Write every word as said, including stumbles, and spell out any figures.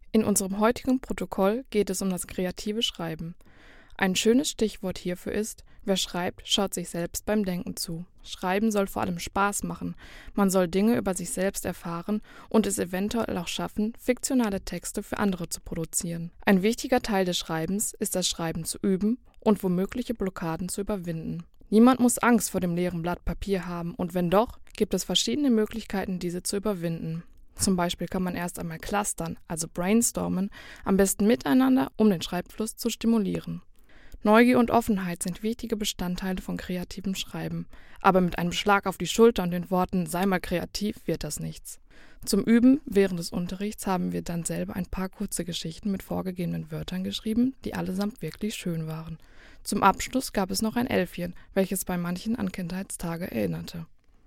In unserem heutigen Protokoll geht es um das kreative Schreiben. Ein schönes Stichwort hierfür ist: Wer schreibt, schaut sich selbst beim Denken zu. Schreiben soll vor allem Spaß machen. Man soll Dinge über sich selbst erfahren und es eventuell auch schaffen, fiktionale Texte für andere zu produzieren. Ein wichtiger Teil des Schreibens ist das Schreiben zu üben und womögliche Blockaden zu überwinden. Niemand muss Angst vor dem leeren Blatt Papier haben, und wenn doch, gibt es verschiedene Möglichkeiten, diese zu überwinden. Zum Beispiel kann man erst einmal clustern, also brainstormen, am besten miteinander, um den Schreibfluss zu stimulieren. Neugier und Offenheit sind wichtige Bestandteile von kreativem Schreiben, aber mit einem Schlag auf die Schulter und den Worten „sei mal kreativ" wird das nichts. Zum Üben während des Unterrichts haben wir dann selber ein paar kurze Geschichten mit vorgegebenen Wörtern geschrieben, die allesamt wirklich schön waren. Zum Abschluss gab es noch ein Elfchen, welches bei manchen an Kindheitstage erinnerte.